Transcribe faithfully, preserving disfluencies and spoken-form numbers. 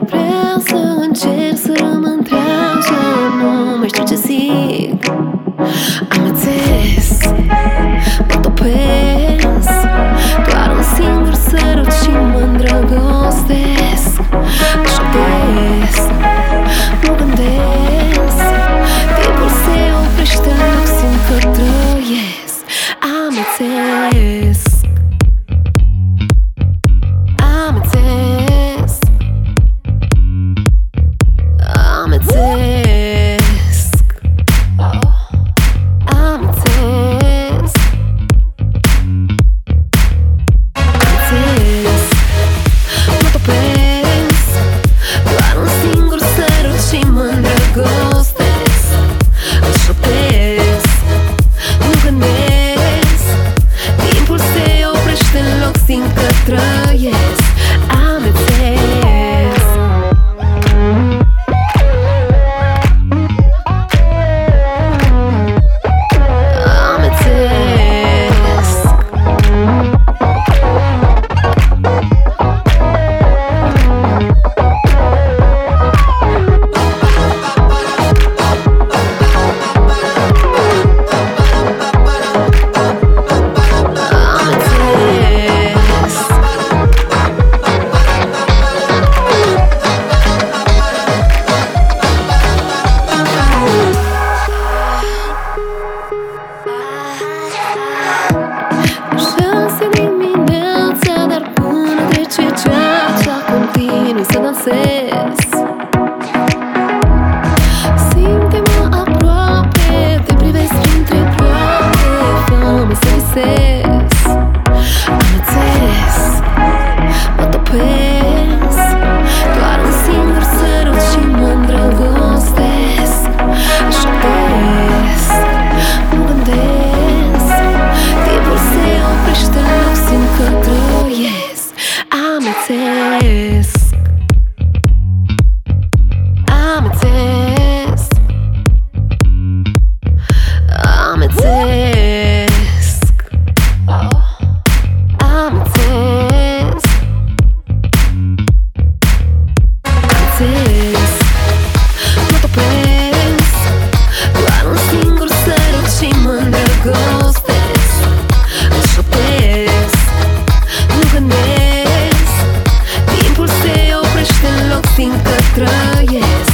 mai prea să încerc să rămân trează. Nu mai știu ce zic. Am înțeles, mă topesc. Doar un singur sărut și mă îndrăgostesc. Așa des, nu gândesc. Timpul se oprește în loc, simt că trăiesc. Am înțeles. Am înțeles. Am înțeles. Am înțeles. Am înțeles. Mă topesc. Doar un singur sărut și mă îndrăgostesc. Îl șoptesc, nu gândesc. Timpul se oprește în loc, simt că trăiesc. Am înțeles. Am înțeles. Șase dimineața, dar până trece ceața continui să dansez. Simte-mă aproape, te privesc printre proape, fă-mă să visez. Am înțeles, mă topesc. Doar un singur sărut și mă îndrăgostesc. Șoptesc, nu gândesc. Timpul se oprește în loc, simt că trăiesc. Am înțeles. Am înțeles. Am înțeles. Am înțeles. Am înțeles. Mă topesc. Doar un singur sărut și mă îndrăgostesc. Îl șoptesc, nu gândesc. Timpul se oprește în loc, simt că trăiesc.